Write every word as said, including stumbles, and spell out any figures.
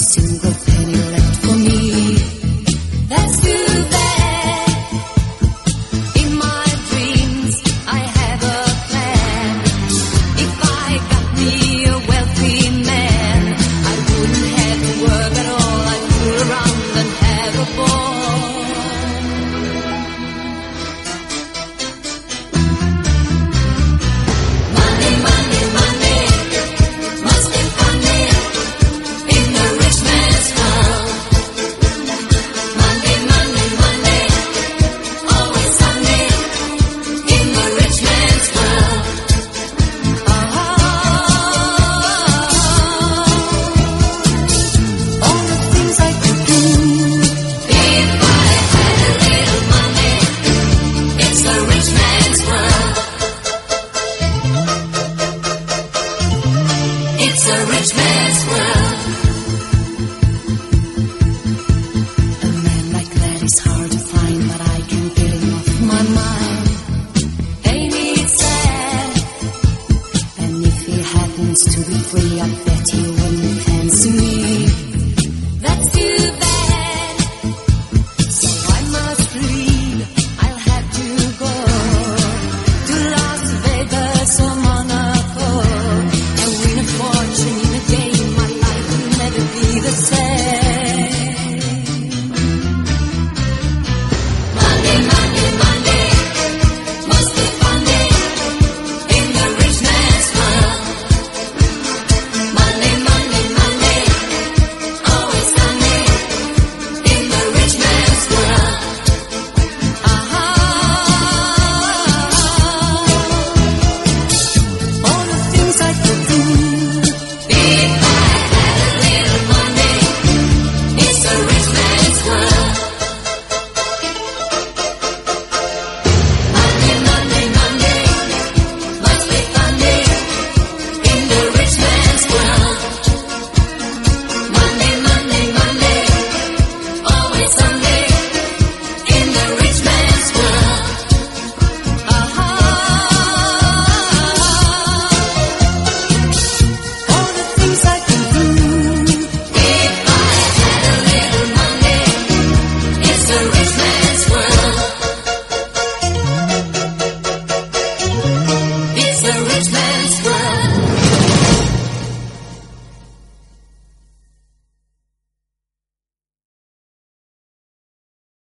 single penny left for me. That's too bad. In my dreams I have a plan. If I got me a wealthy man, I wouldn't have to work at all. I'd fool around and have a ball. Money, money, money, must be funny in the rich man's world. Money, money, money, always sunny in the rich man's world. Oh, all the things I could do if I had a little money. It's the rich man's world. It's a rich man's world. A man like that is hard to find, but I can't get him off my mind. Ain't it sad? And if he happens to be free, I bet he